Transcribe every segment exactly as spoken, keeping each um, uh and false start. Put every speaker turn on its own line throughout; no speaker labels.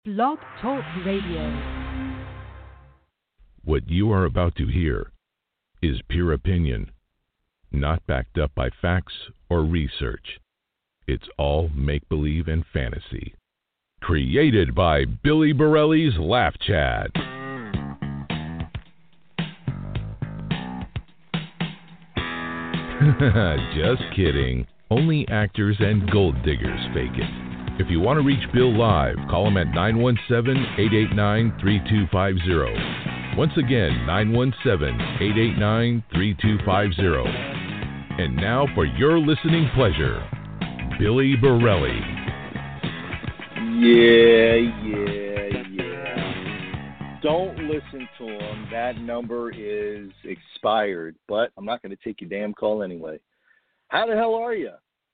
Blog Talk Radio.
What you are about to hear is pure opinion, not backed up by facts or research. It's all make-believe and fantasy. Created by Billy Borelli's Laugh Chat. Just kidding. Only actors and gold diggers fake it. If you want to reach Bill live, call him at nine one seven, eight eight nine, three two five zero. Once again, nine one seven, eight eight nine, three two five zero. And now for your listening pleasure, Billy Borelli.
Yeah, yeah, yeah. Don't listen to him. That number is expired, but I'm not going to take your damn call anyway. How the hell are you?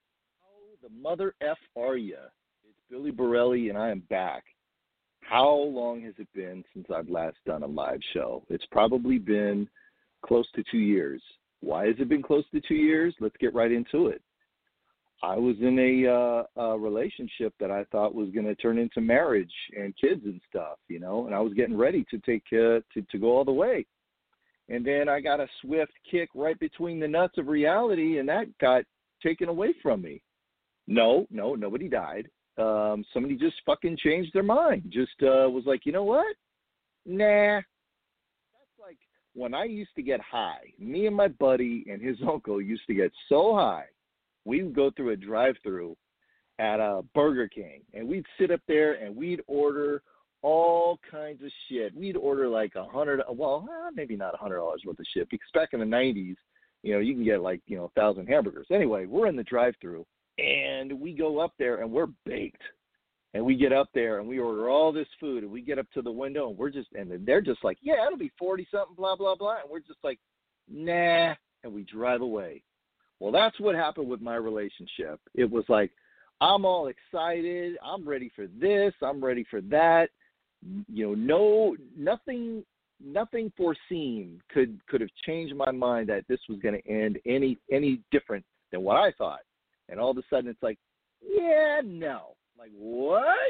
How the mother F are you? It's Billy Borelli, and I am back. How long has it been since I've last done a live show? It's probably been close to two years. Why has it been close to two years? Let's get right into it. I was in a, uh, a relationship that I thought was going to turn into marriage and kids and stuff, you know, and I was getting ready to take uh, to, to go all the way. And then I got a swift kick right between the nuts of reality, and that got taken away from me. No, no, nobody died. Um, somebody just fucking changed their mind. Just uh, was like, you know what? Nah. That's like when I used to get high. Me and my buddy and his uncle used to get so high. We would go through a drive-thru at a Burger King, and we'd sit up there and we'd order all kinds of shit. We'd order like a hundred, well, maybe not a hundred dollars worth of shit, because back in the nineties, you know, you can get like, you know, a thousand hamburgers. Anyway, we're in the drive-thru, and we go up there, and we're baked. And we get up there, and we order all this food, and we get up to the window, and we're just, and they're just like, yeah, it'll be forty-something, blah, blah, blah. And we're just like, nah, and we drive away. Well, that's what happened with my relationship. It was like, I'm all excited. I'm ready for this. I'm ready for that. You know, no, nothing, nothing foreseen could, could have changed my mind that this was going to end any, any different than what I thought. And all of a sudden it's like, yeah, no. Like, what?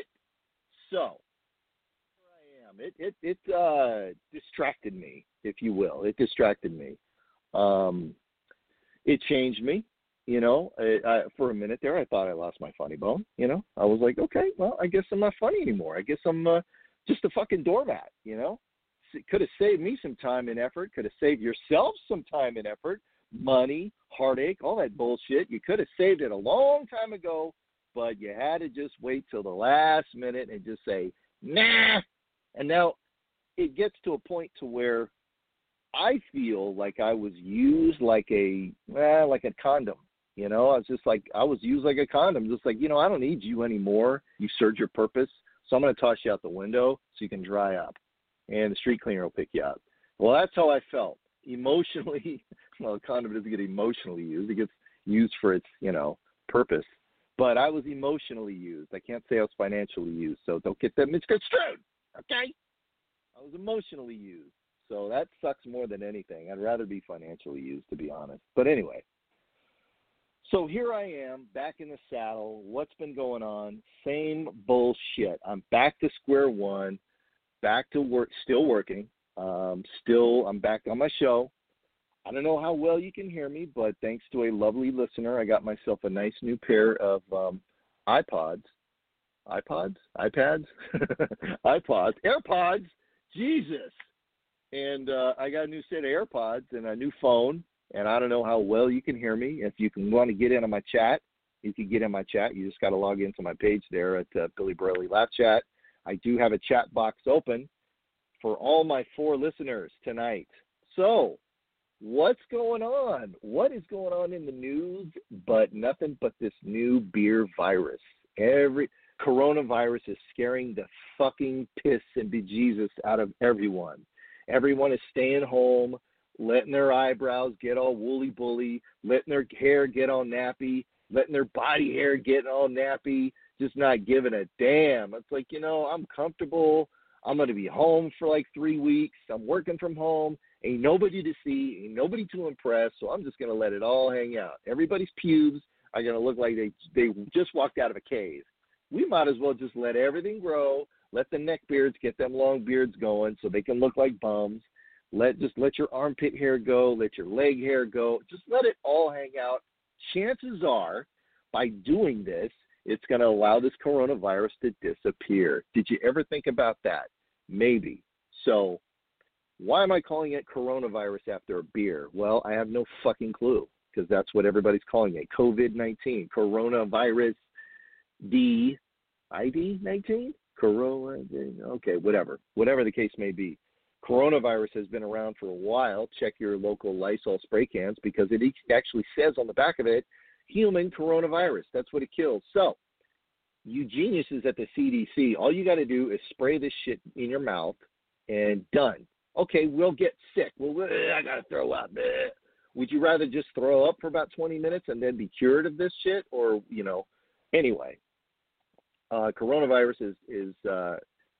So here I am. It, it, it uh, distracted me, if you will. It distracted me. Um, It changed me, you know. I, I, for a minute there, I thought I lost my funny bone, you know. I was like, okay, well, I guess I'm not funny anymore. I guess I'm uh, just a fucking doormat, you know. It could have saved me some time and effort. Could have saved yourself some time and effort, money, heartache, all that bullshit. You could have saved it a long time ago, but you had to just wait till the last minute and just say, nah. And now it gets to a point to where I feel like I was used like a, eh, like a condom, you know. I was just like, I was used like a condom, just like, you know, I don't need you anymore. You served your purpose, so I'm going to toss you out the window so you can dry up, and the street cleaner will pick you up. Well, that's how I felt emotionally. Well, a condom doesn't get emotionally used; it gets used for its, you know, purpose. But I was emotionally used. I can't say I was financially used, so don't get that misconstrued. Okay, I was emotionally used. So that sucks more than anything. I'd rather be financially used, to be honest. But anyway, so here I am back in the saddle. What's been going on? Same bullshit. I'm back to square one, back to work, still working. Um, still, I'm back on my show. I don't know how well you can hear me, but thanks to a lovely listener, I got myself a nice new pair of um, iPods. iPods? iPads? iPods. AirPods. Jesus. And uh, I got a new set of AirPods and a new phone, and I don't know how well you can hear me. If you can want to get in on my chat, you can get in my chat. You just got to log into my page there at uh, Billy Borelli Laugh Chat. I do have a chat box open for all my four listeners tonight. So what's going on? What is going on in the news but nothing but this new beer virus? Every coronavirus is scaring the fucking piss and bejesus out of everyone. Everyone is staying home, letting their eyebrows get all woolly-bully, letting their hair get all nappy, letting their body hair get all nappy, just not giving a damn. It's like, you know, I'm comfortable. I'm going to be home for like three weeks. I'm working from home. Ain't nobody to see, ain't nobody to impress, so I'm just going to let it all hang out. Everybody's pubes are going to look like they they just walked out of a cave. We might as well just let everything grow, Let the neck beards get them long beards going so they can look like bums. Let just let your armpit hair go. Let your leg hair go. Just let it all hang out. Chances are, by doing this, it's going to allow this coronavirus to disappear. Did you ever think about that? Maybe. So why am I calling it coronavirus after a beer? Well, I have no fucking clue because that's what everybody's calling it. COVID nineteen, coronavirus D, I D nineteen? Corona, okay, whatever. Whatever the case may be. Coronavirus has been around for a while. Check your local Lysol spray cans because it actually says on the back of it, human coronavirus. That's what it kills. So, you geniuses at the C D C, all you got to do is spray this shit in your mouth and done. Okay, we'll get sick. Well, I got to throw up. Would you rather just throw up for about twenty minutes and then be cured of this shit? Or, you know, anyway, uh, coronavirus is, is uh,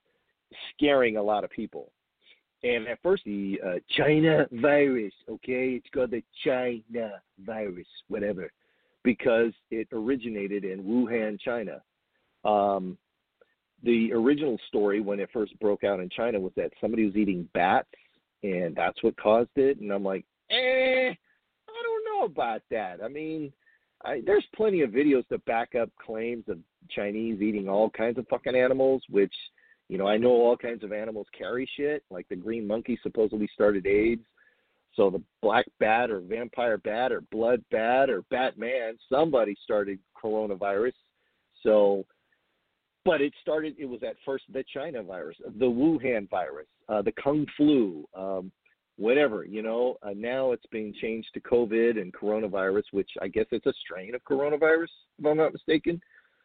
scaring a lot of people. And at first, the uh, China virus, okay, it's called the China virus, whatever, because it originated in Wuhan, China. Um, the original story when it first broke out in China was that somebody was eating bats, and that's what caused it. And I'm like, eh, I don't know about that. I mean, I, there's plenty of videos to back up claims of Chinese eating all kinds of fucking animals, which, you know, I know all kinds of animals carry shit, like the green monkey supposedly started AIDS. So the black bat or vampire bat or blood bat or Batman, somebody started coronavirus. So, but it started, it was at first the China virus, the Wuhan virus, uh, the Kung flu, um, whatever, you know. Uh, now it's being changed to COVID and coronavirus, which I guess it's a strain of coronavirus, if I'm not mistaken.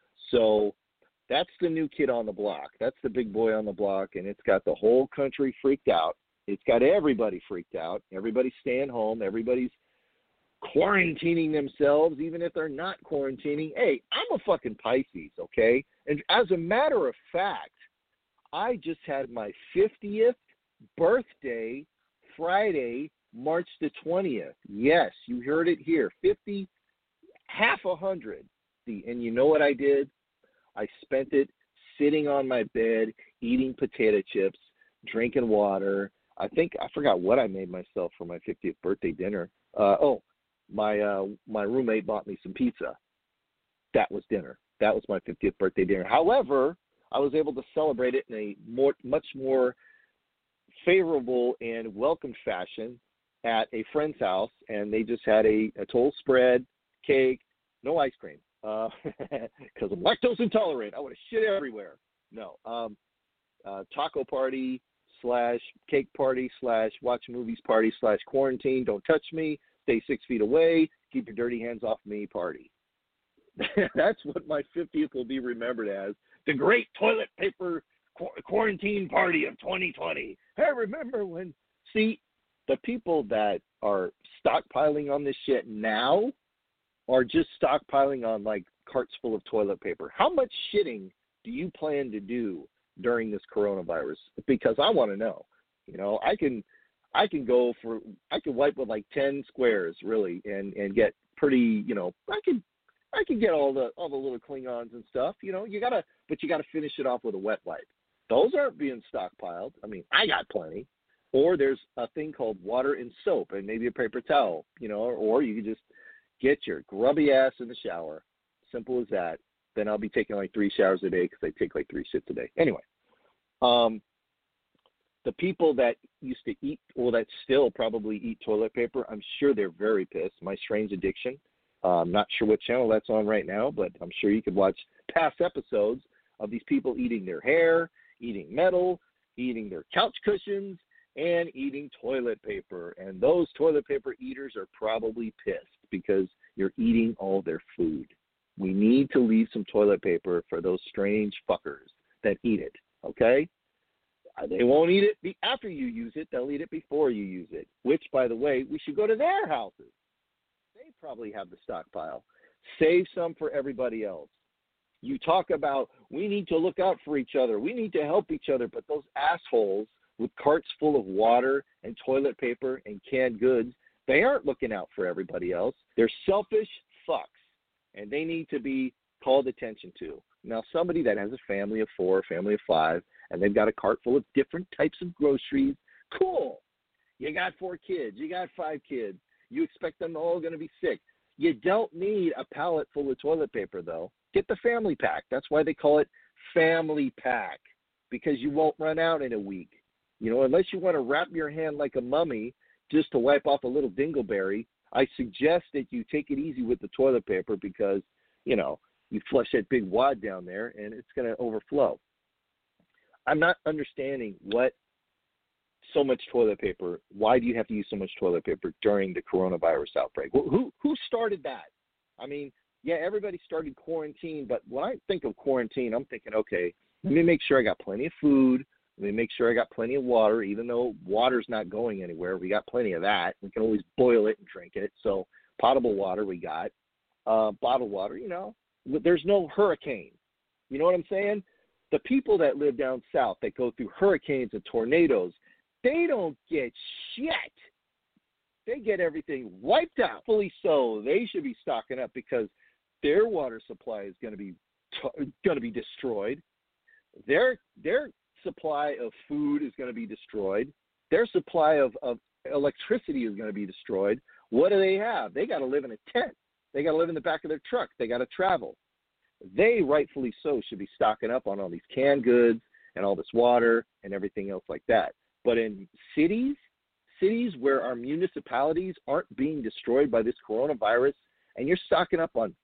So that's the new kid on the block. That's the big boy on the block, and it's got the whole country freaked out. It's got everybody freaked out. Everybody's staying home. Everybody's quarantining themselves, even if they're not quarantining. Hey, I'm a fucking Pisces, okay? And as a matter of fact, I just had my fiftieth birthday Friday, March the twentieth. Yes, you heard it here. fifty, half a hundred. And you know what I did? I spent it sitting on my bed, eating potato chips, drinking water. I think I forgot what I made myself for my fiftieth birthday dinner. Uh, oh, my uh, my roommate bought me some pizza. That was dinner. That was my fiftieth birthday dinner. However, I was able to celebrate it in a more, much more favorable and welcome fashion at a friend's house, and they just had a, a total spread, cake, no ice cream. Because uh, I'm lactose intolerant. I would have shit everywhere. No. Um, uh, taco party slash cake party slash watch movies party slash quarantine. Don't touch me. Stay six feet away. Keep your dirty hands off me party. That's what my fiftieth will be remembered as. The great toilet paper qu- quarantine party of twenty twenty. Hey, remember when, see, the people that are stockpiling on this shit now are just stockpiling on like carts full of toilet paper. How much shitting do you plan to do during this coronavirus? Because I want to know. You know, I can, I can go for, I can wipe with like ten squares really, and and get pretty. You know, I can, I can get all the all the little Klingons and stuff. You know, you gotta, but you gotta finish it off with a wet wipe. Those aren't being stockpiled. I mean, I got plenty. Or there's a thing called water and soap, and maybe a paper towel. You know, or, or you can just get your grubby ass in the shower. Simple as that. Then I'll be taking like three showers a day because I take like three shits a day. Anyway, um, the people that used to eat, or that still probably eat toilet paper, I'm sure they're very pissed. My Strange Addiction. Uh, I'm not sure what channel that's on right now, but I'm sure you could watch past episodes of these people eating their hair, eating metal, eating their couch cushions, and eating toilet paper. And those toilet paper eaters are probably pissed because you're eating all their food. We need to leave some toilet paper for those strange fuckers that eat it, okay? They won't eat it after you use it. They'll eat it before you use it, which, by the way, we should go to their houses. They probably have the stockpile. Save some for everybody else. You talk about we need to look out for each other. We need to help each other, but those assholes with carts full of water and toilet paper and canned goods, they aren't looking out for everybody else. They're selfish fucks, and they need to be called attention to. Now, somebody that has a family of four, a family of five, and they've got a cart full of different types of groceries. Cool. You got four kids. You got five kids. You expect them all going to be sick. You don't need a pallet full of toilet paper, though. Get the family pack. That's why they call it family pack, because you won't run out in a week. You know, unless you want to wrap your hand like a mummy just to wipe off a little dingleberry, I suggest that you take it easy with the toilet paper because, you know, you flush that big wad down there and it's going to overflow. I'm not understanding what so much toilet paper, why do you have to use so much toilet paper during the coronavirus outbreak? Who who started that? I mean, yeah, everybody started quarantine, but when I think of quarantine, I'm thinking, okay, let me make sure I got plenty of food. Let me make sure I got plenty of water, even though water's not going anywhere. We got plenty of that. We can always boil it and drink it. So potable water we got. Uh, bottled water, you know. There's no hurricane. You know what I'm saying? The people that live down south that go through hurricanes and tornadoes, they don't get shit. They get everything wiped out. Fully so. They should be stocking up because their water supply is going to be t- going to be destroyed. Their their supply of food is going to be destroyed. Their supply of, of electricity is going to be destroyed. What do they have? They got to live in a tent. They got to live in the back of their truck. They got to travel. They, rightfully so, should be stocking up on all these canned goods and all this water and everything else like that. But in cities, cities where our municipalities aren't being destroyed by this coronavirus, and you're stocking up on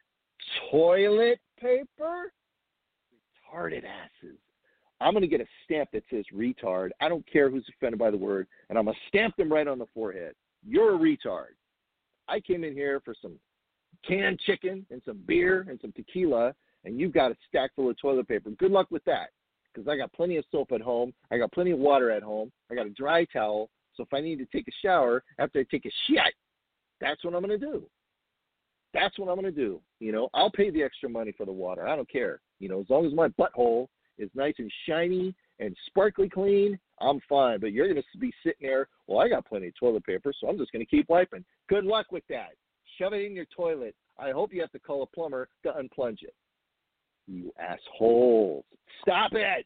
toilet paper, retarded asses. I'm going to get a stamp that says retard. I don't care who's offended by the word, and I'm going to stamp them right on the forehead. You're a retard. I came in here for some canned chicken and some beer and some tequila, and you've got a stack full of toilet paper. Good luck with that, because I got plenty of soap at home. I got plenty of water at home. I got a dry towel, so if I need to take a shower after I take a shit, that's what I'm going to do. That's what I'm going to do. You know, I'll pay the extra money for the water. I don't care. You know, as long as my butthole is nice and shiny and sparkly clean, I'm fine. But you're going to be sitting there, well, I got plenty of toilet paper, so I'm just going to keep wiping. Good luck with that. Shove it in your toilet. I hope you have to call a plumber to unplunge it. You assholes. Stop it.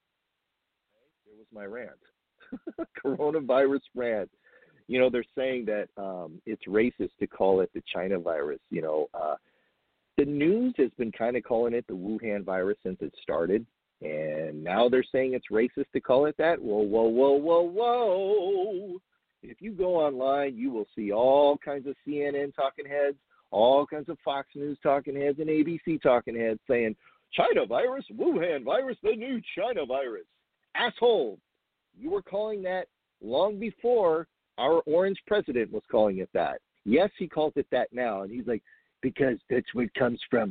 There was my rant. Coronavirus rant. You know, they're saying that um, it's racist to call it the China virus. You know, uh, the news has been kind of calling it the Wuhan virus since it started. And now they're saying it's racist to call it that. Whoa, whoa, whoa, whoa, whoa. If you go online, you will see all kinds of C N N talking heads, all kinds of Fox News talking heads, and A B C talking heads saying, China virus, Wuhan virus, the new China virus. Assholes. You were calling that long before our orange president was calling it that. Yes, he calls it that now. And he's like, because that's where it comes from,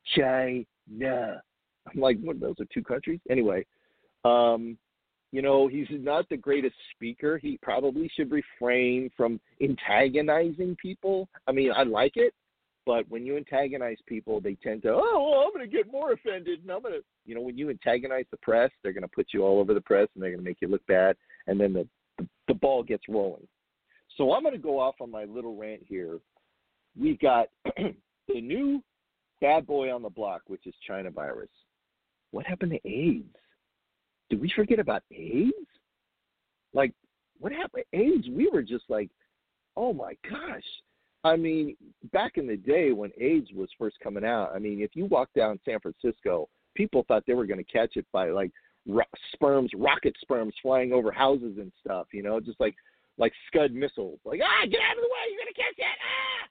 China. I'm like, what, those are two countries? Anyway, um, you know, he's not the greatest speaker. He probably should refrain from antagonizing people. I mean, I like it, but when you antagonize people, they tend to, oh, well, I'm going to get more offended. And I'm going to, you know, when you antagonize the press, they're going to put you all over the press and they're going to make you look bad. And then the, the, the ball gets rolling. So I'm going to go off on my little rant here. We've got the new bad boy on the block, which is China virus. What happened to AIDS? Did we forget about AIDS? Like, what happened to AIDS? We were just like, oh my gosh. I mean, back in the day when AIDS was first coming out, I mean, if you walked down San Francisco, people thought they were going to catch it by like ro- sperms, rocket sperms flying over houses and stuff, you know, just like like Scud missiles. Like, ah, get out of the way, you're going to catch it, ah!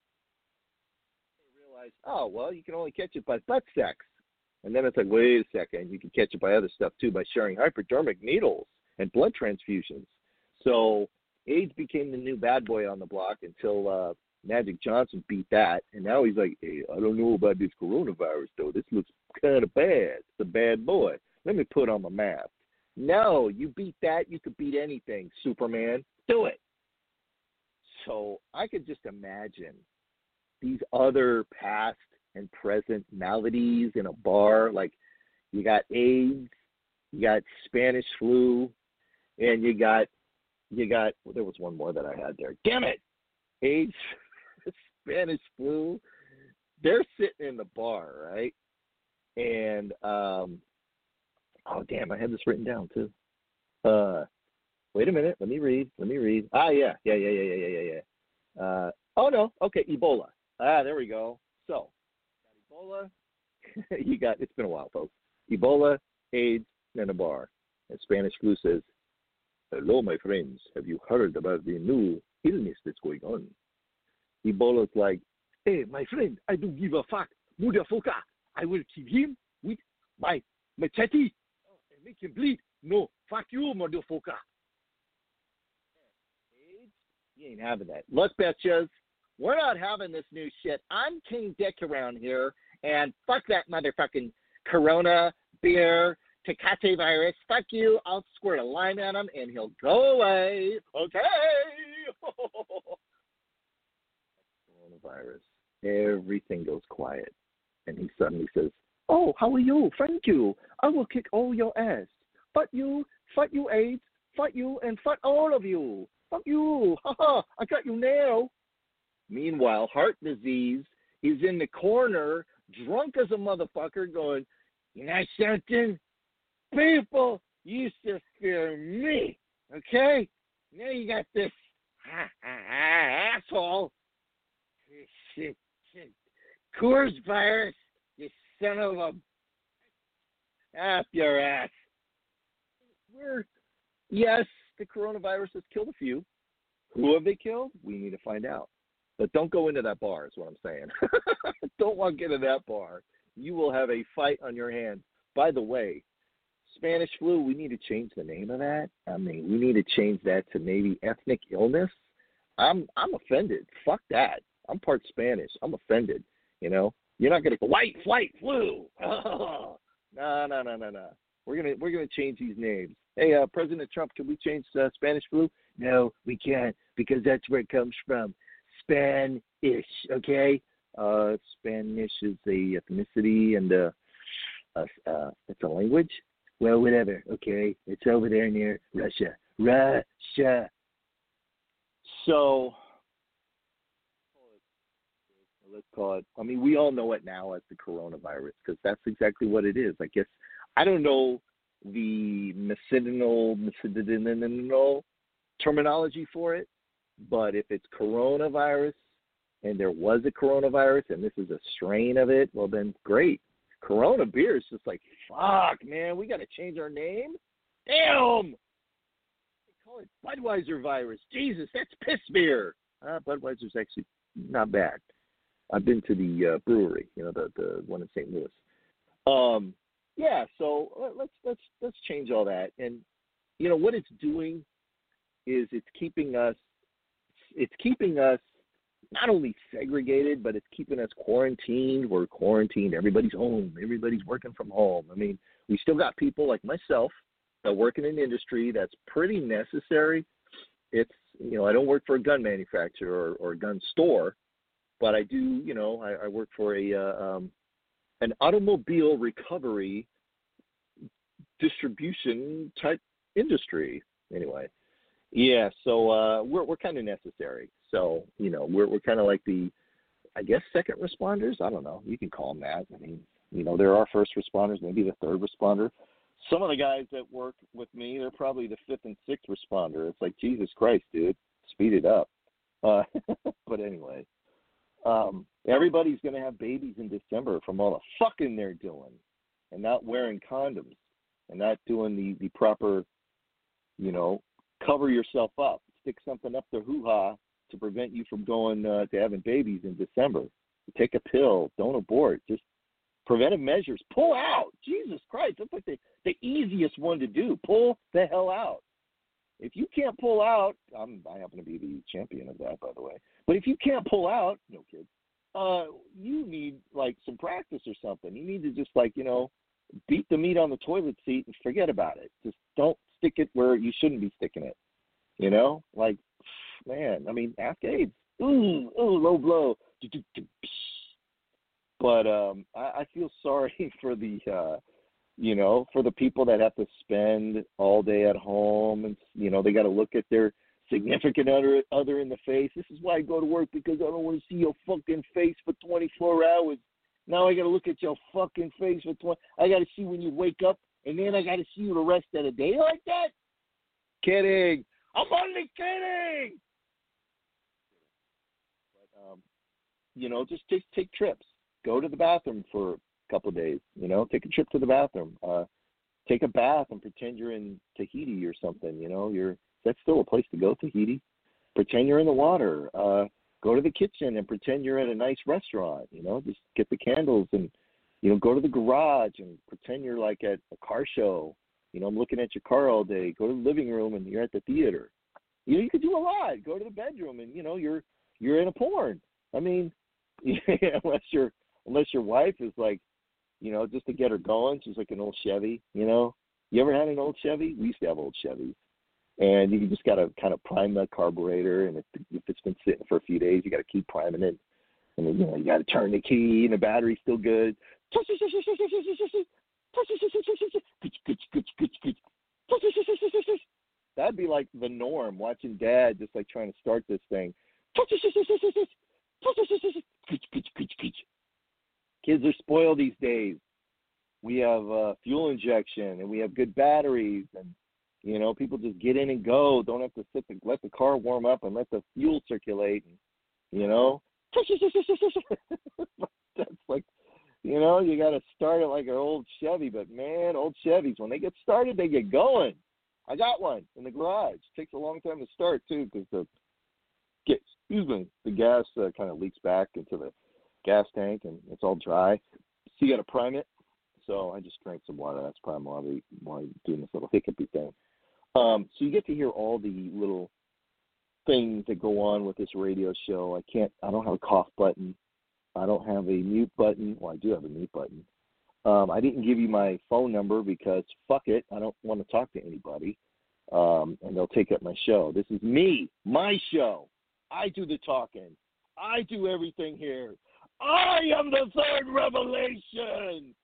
They realized, oh, well, you can only catch it by butt sex. And then it's like, wait a second, you can catch it by other stuff too, by sharing hypodermic needles and blood transfusions. So AIDS became the new bad boy on the block until uh, Magic Johnson beat that. And now he's like, hey, I don't know about this coronavirus, though. This looks kind of bad. It's a bad boy. Let me put on my mask. No, you beat that, you could beat anything, Superman. Do it. So I could just imagine these other past and present maladies in a bar, like you got AIDS, you got Spanish flu, and you got, you got, well, there was one more that I had there. Damn it! AIDS, Spanish flu. They're sitting in the bar, right? And um, Oh, damn, I had this written down, too. Uh, wait a minute. Let me read. Let me read. Ah, yeah, yeah, yeah, yeah, yeah, yeah, yeah. Uh, oh, no. Okay, Ebola. Ah, there we go. So, Ebola. you got, it's been a while, folks. Ebola, AIDS, and a bar. And Spanish flu says, hello, my friends. Have you heard about the new illness that's going on? Ebola's like, hey, my friend, I don't give a fuck. Motherfucker, I will kill him with my machete and make him bleed. No, fuck you, motherfucker. AIDS? You ain't having that. Look, bitches, we're not having this new shit. I'm King Dick around here, and fuck that motherfucking corona, beer, Tecate virus. Fuck you. I'll squirt a lime at him, and he'll go away. Okay. Coronavirus. Everything goes quiet. And he suddenly says, oh, how are you? Thank you. I will kick all your ass. Fuck you. Fuck you, AIDS. Fuck you, and fuck all of you. Fuck you. Ha ha. I got you now. Meanwhile, heart disease is in the corner, drunk as a motherfucker, going, you know something? People used to fear me, okay? Now you got this asshole. Shit, shit. Coors virus, you son of a... Up your ass. We're, yes, the coronavirus has killed a few. Who have they killed? We need to find out. But don't go into that bar is what I'm saying. Don't walk into that bar. You will have a fight on your hands. By the way, Spanish flu, we need to change the name of that. I mean, we need to change that to maybe ethnic illness. I'm I'm offended. Fuck that. I'm part Spanish. I'm offended. You know, you're not gonna go white flight flu. No, no, no, no, no. We're gonna we're gonna change these names. Hey, uh, President Trump, can we change uh, Spanish flu? No, we can't because that's where it comes from. Spanish, okay? Uh, Spanish is a ethnicity and uh, uh, uh, it's a language. Well, whatever, okay? It's over there near Russia. Russia. So, let's call it, I mean, we all know it now as the coronavirus because that's exactly what it is. I guess, I don't know the medicinal, medicinal terminology for it, but if it's coronavirus and there was a coronavirus and this is a strain of it, well, then great. Corona beer is just like, fuck, man, we got to change our name? Damn! They call it Budweiser virus. Jesus, that's piss beer. Uh, Budweiser's actually not bad. I've been to the uh, brewery, you know, the the one in Saint Louis. Um, yeah, so let's let's let's change all that. And you know what it's doing is it's keeping us it's keeping us not only segregated, but it's keeping us quarantined. We're quarantined. Everybody's home. Everybody's working from home. I mean, we still got people like myself that work in an industry that's pretty necessary. It's, you know, I don't work for a gun manufacturer or, or a gun store, but I do, you know, I, I work for a uh, um, an automobile recovery distribution type industry. Anyway, yeah, so uh, we're we're kind of necessary. So, you know, we're we're kind of like the, I guess, second responders. I don't know. You can call them that. I mean, you know, there are first responders, maybe the third responder. Some of the guys that work with me, they're probably the fifth and sixth responder. It's like, Jesus Christ, dude, speed it up. Uh, but anyway, um, everybody's going to have babies in December from all the fucking they're doing and not wearing condoms and not doing the, the proper, you know, cover yourself up, stick something up their hoo-ha to prevent you from going uh, to having babies in December. Take a pill. Don't abort. Just preventive measures. Pull out. Jesus Christ. That's like the, the easiest one to do. Pull the hell out. If you can't pull out, I'm, I happen to be the champion of that, by the way. But if you can't pull out, no kid, uh, you need like some practice or something. You need to just like, you know, beat the meat on the toilet seat and forget about it. Just don't stick it where you shouldn't be sticking it. You know, like, man, I mean, ask AIDS. Ooh, ooh, low blow. But um, I, I feel sorry for the, uh, you know, for the people that have to spend all day at home and, you know, they got to look at their significant other, other in the face. This is why I go to work, because I don't want to see your fucking face for twenty-four hours. Now I got to look at your fucking face for twenty. I got to see when you wake up and then I got to see you the rest of the day like that? Kidding. I'm only kidding. But, um, you know, just take, take trips. Go to the bathroom for a couple of days, you know, take a trip to the bathroom. Uh, take a bath and pretend you're in Tahiti or something, you know. You're That's still a place to go, Tahiti. Pretend you're in the water. Uh, go to the kitchen and pretend you're at a nice restaurant, you know. Just get the candles and, you know, go to the garage and pretend you're like at a car show. You know, I'm looking at your car all day. Go to the living room and you're at the theater. You know, you could do a lot. Go to the bedroom and, you know, you're you're in a porn. I mean, unless your unless your wife is like, you know, just to get her going, she's like an old Chevy, you know. You ever had an old Chevy? We used to have old Chevys. And you just got to kind of prime the carburetor, and if, if it's been sitting for a few days, you got to keep priming it. And then, you know, you got to turn the key, and the battery's still good. That'd be like the norm, watching Dad just like trying to start this thing. Kids are spoiled these days. We have uh, fuel injection, and we have good batteries, and you know, people just get in and go. Don't have to sit and let the car warm up and let the fuel circulate. And, you know, that's like, you know, you got to start it like an old Chevy. But man, old Chevys, when they get started, they get going. I got one in the garage. It takes a long time to start too because the get excuse me, the gas uh, kind of leaks back into the gas tank and it's all dry. So you got to prime it. So I just drank some water. That's probably why, we, why I'm doing this little hiccupy thing. Um, so you get to hear all the little things that go on with this radio show. I can't, I don't have a cough button. I don't have a mute button. Well, I do have a mute button. Um, I didn't give you my phone number because fuck it. I don't want to talk to anybody. Um, and they'll take up my show. This is me, my show. I do the talking. I do everything here. I am the third revelation.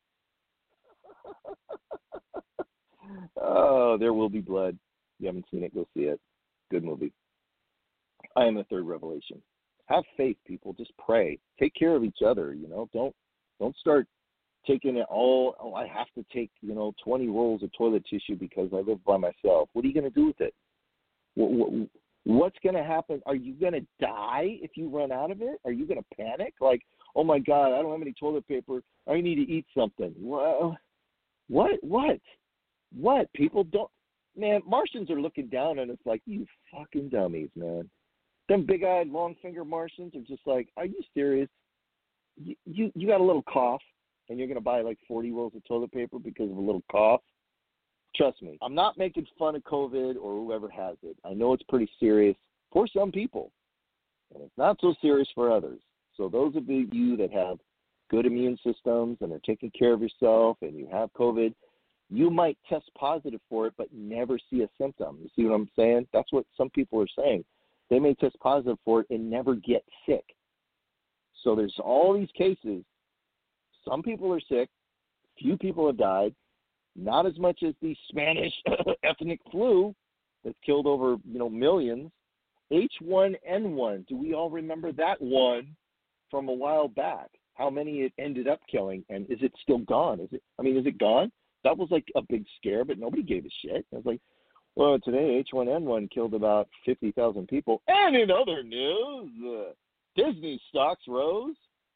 Oh, There Will Be Blood. You haven't seen it, go see it. Good movie. I am the third revelation. Have faith, people. Just pray. Take care of each other, you know. Don't don't start taking it all. Oh, I have to take, you know, twenty rolls of toilet tissue because I live by myself. What are you going to do with it? What, what, what's going to happen? Are you going to die if you run out of it? Are you going to panic? Like, oh, my God, I don't have any toilet paper. I need to eat something. Well, what? What? What? People don't. Man, Martians are looking down and it's like, you fucking dummies, man. Them big-eyed, long-finger Martians are just like, are you serious? You, you you got a little cough and you're going to buy like forty rolls of toilet paper because of a little cough? Trust me, I'm not making fun of COVID or whoever has it. I know it's pretty serious for some people, and it's not so serious for others. So those of you that have good immune systems and are taking care of yourself and you have COVID, you might test positive for it but never see a symptom. You see what I'm saying? That's what some people are saying. They may test positive for it and never get sick. So there's all these cases. Some people are sick. Few people have died. Not as much as the Spanish ethnic flu that's killed over, you know, millions. H one N one, do we all remember that one from a while back? How many it ended up killing, and is it still gone? Is it? I mean, is it gone? That was like a big scare, but nobody gave a shit. I was like, well, today H one N one killed about fifty thousand people. And in other news, uh, Disney stocks rose.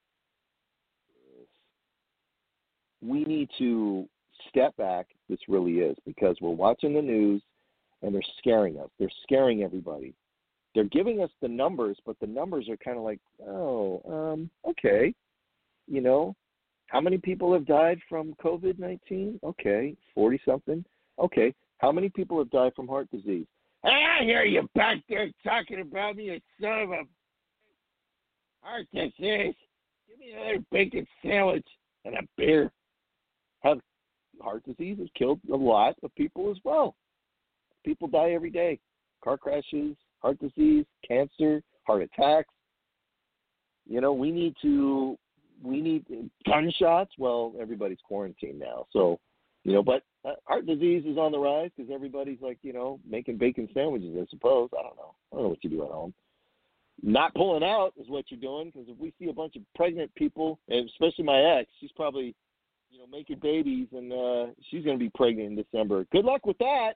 We need to step back. This really is, because we're watching the news and they're scaring us. They're scaring everybody. They're giving us the numbers, but the numbers are kind of like, oh, um, okay. You know, how many people have died from COVID nineteen? Okay, forty-something. Okay, how many people have died from heart disease? I hear you back there talking about me, you son of a heart disease. Give me another bacon sandwich and a beer. Have heart disease has killed a lot of people as well. People die every day. Car crashes, heart disease, cancer, heart attacks. You know, we need to, we need gunshots. Well, everybody's quarantined now. So, you know, but uh, heart disease is on the rise because everybody's like, you know, making bacon sandwiches, I suppose. I don't know. I don't know what you do at home. Not pulling out is what you're doing, because if we see a bunch of pregnant people, and especially my ex, she's probably, you know, making babies, and uh, she's going to be pregnant in December. Good luck with that.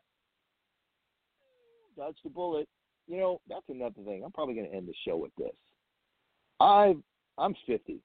Dodged the bullet. You know, that's another thing. I'm probably going to end the show with this. I've, I'm fifty,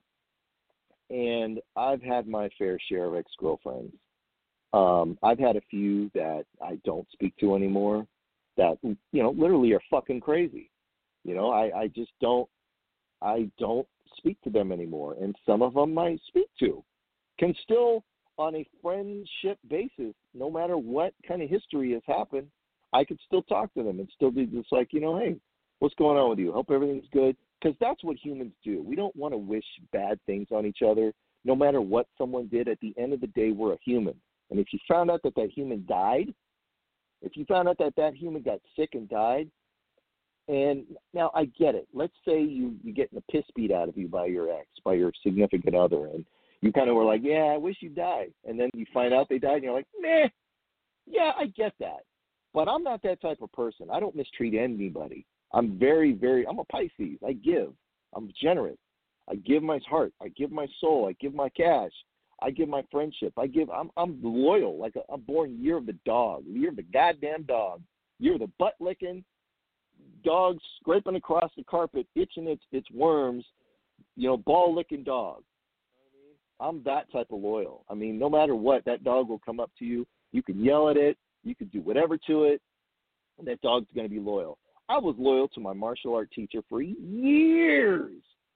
and I've had my fair share of ex-girlfriends. Um, I've had a few that I don't speak to anymore that, you know, literally are fucking crazy. You know, I, I just don't, I don't speak to them anymore. And some of them I speak to. Can still, on a friendship basis, no matter what kind of history has happened, I could still talk to them and still be just like, you know, hey, what's going on with you? Hope everything's good. Because that's what humans do. We don't want to wish bad things on each other. No matter what someone did, at the end of the day, we're a human. And if you found out that that human died, if you found out that that human got sick and died, and now I get it. Let's say you, you're getting the piss beat out of you by your ex, by your significant other, and you kind of were like, yeah, I wish you died. And then you find out they died, and you're like, meh, yeah, I get that. But I'm not that type of person. I don't mistreat anybody. I'm very, very, I'm a Pisces. I give. I'm generous. I give my heart. I give my soul. I give my cash. I give my friendship. I give, I'm I'm loyal. Like a, I'm born year of the dog, year of the goddamn dog, year of the butt-licking, dog scraping across the carpet, itching its, its worms, you know, ball-licking dog. I'm that type of loyal. I mean, no matter what, that dog will come up to you. You can yell at it. You can do whatever to it. And that dog's going to be loyal. I was loyal to my martial art teacher for years.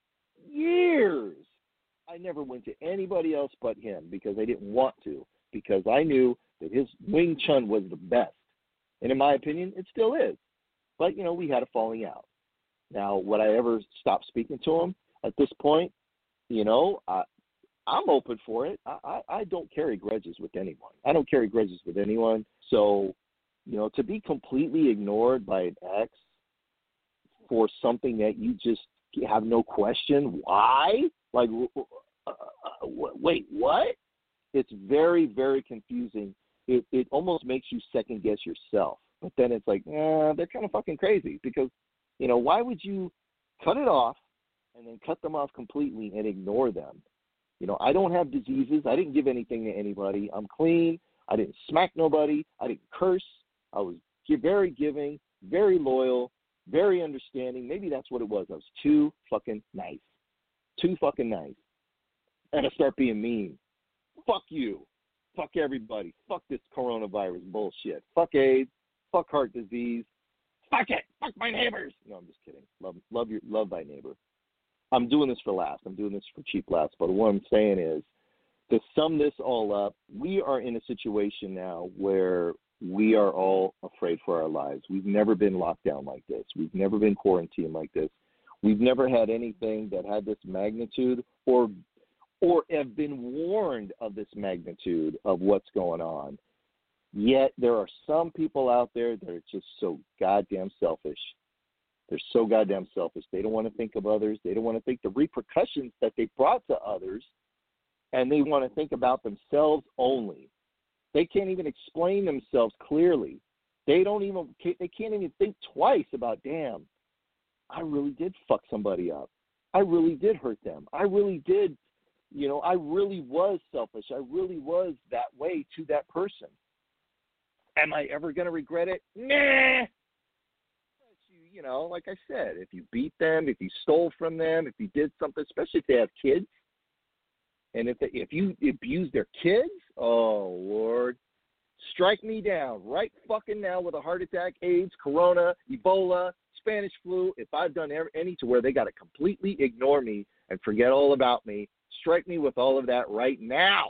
Years. I never went to anybody else but him because I didn't want to, because I knew that his Wing Chun was the best. And in my opinion, it still is. But, you know, we had a falling out. Now, would I ever stop speaking to him at this point? You know, I, I'm open for it. I, I, I don't carry grudges with anyone. I don't carry grudges with anyone. So, you know, to be completely ignored by an ex for something that you just have no question why, like, uh, uh, wait, what? It's very, very confusing. It it almost makes you second guess yourself. But then it's like, eh, they're kind of fucking crazy because, you know, why would you cut it off and then cut them off completely and ignore them? You know, I don't have diseases. I didn't give anything to anybody. I'm clean. I didn't smack nobody. I didn't curse. I was very giving, very loyal, very understanding. Maybe that's what it was. I was too fucking nice. Too fucking nice. And I start being mean. Fuck you. Fuck everybody. Fuck this coronavirus bullshit. Fuck AIDS. Fuck heart disease. Fuck it. Fuck my neighbors. No, I'm just kidding. Love, love your, love thy neighbor. I'm doing this for laughs. I'm doing this for cheap laughs. But what I'm saying is, to sum this all up, we are in a situation now where we are all afraid for our lives. We've never been locked down like this. We've never been quarantined like this. We've never had anything that had this magnitude or or have been warned of this magnitude of what's going on. Yet there are some people out there that are just so goddamn selfish. They're so goddamn selfish. They don't want to think of others. They don't want to think the repercussions that they brought to others, and they want to think about themselves only. They can't even explain themselves clearly. They don't even. They can't even think twice about, damn, I really did fuck somebody up. I really did hurt them. I really did, you know, I really was selfish. I really was that way to that person. Am I ever going to regret it? Nah. You know, like I said, if you beat them, if you stole from them, if you did something, especially if they have kids, and if they, if you abuse their kids, oh, Lord, strike me down right fucking now with a heart attack, AIDS, corona, Ebola, Spanish flu. If I've done any to where they got to completely ignore me and forget all about me, strike me with all of that right now.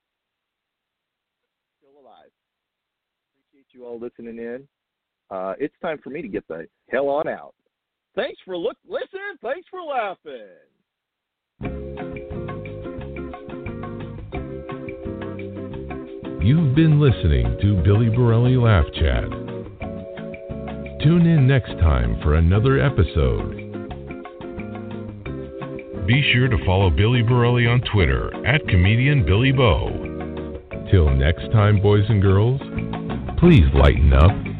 Still alive. Appreciate you all listening in. Uh, it's time for me to get the hell on out. Thanks for look, listening. Thanks for laughing.
You've been listening to Billy Borelli Laugh Chat. Tune in next time for another episode. Be sure to follow Billy Borelli on Twitter at Comedian Billy Bo. Till next time, boys and girls, please lighten up